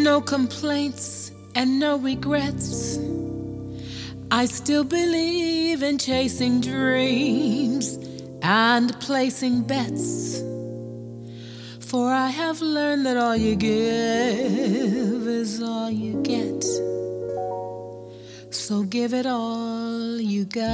No complaints and no regrets. I still believe in chasing dreams and placing bets. For I have learned that all you give is all you get. So give it all you got.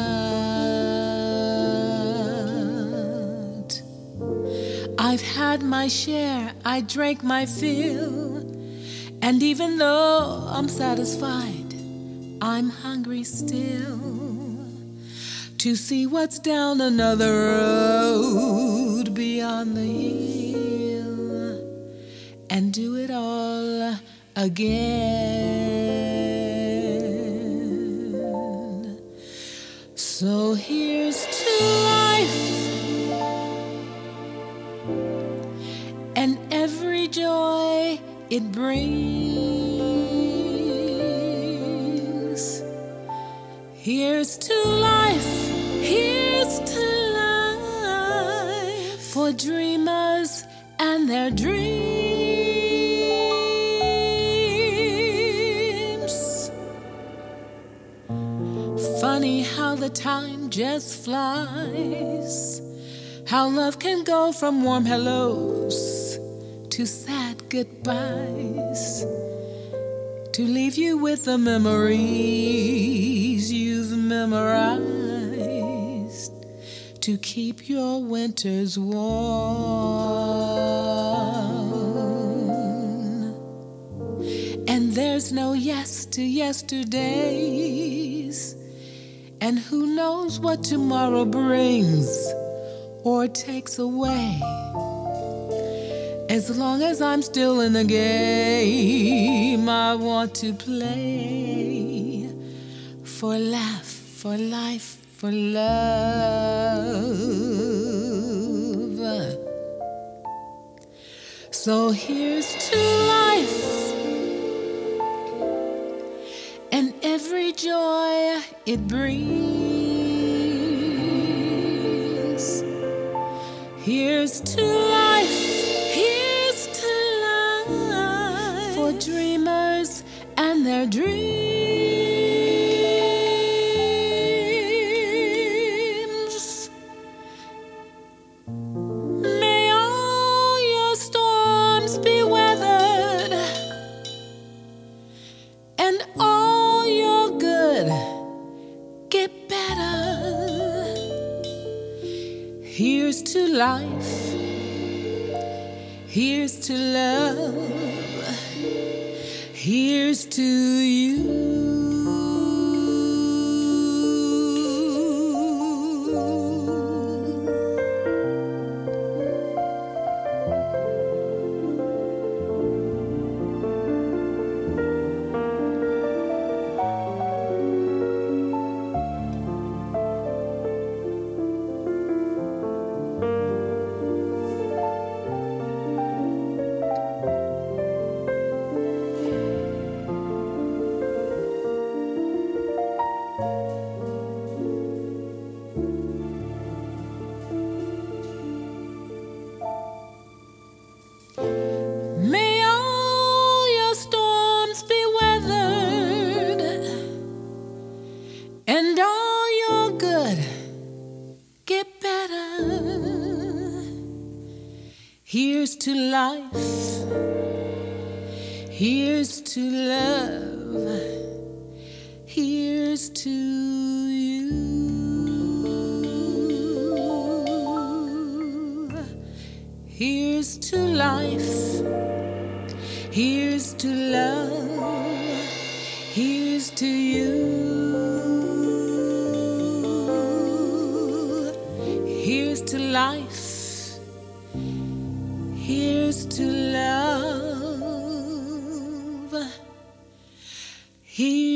I've had my share, I drank my fill. And even though I'm satisfied, I'm hungry still to see what's down another road beyond the hill and do it all again. So here's to life and every joy it brings. Here's to life, here's to life for dreamers and their dreams. Funny how the time just flies, how love can go from warm hellos to sad goodbyes, to leave you with the memories you've memorized, to keep your winters warm. And there's no yes to yesterdays, and who knows what tomorrow brings or takes away. As long as I'm still in the game, I want to play for laugh, for life, for love. So here's to life and every joy it brings. Here's to life, here's to life for dreamers and their dreams. May all your storms be weathered and all your good get better. Here's to life, here's to love, here's to you. May all your storms be weathered and all your good get better. Here's to life, here's to love, here's to you. Here's to life, here's to love, here's to you. Here's to life, here's to love, here's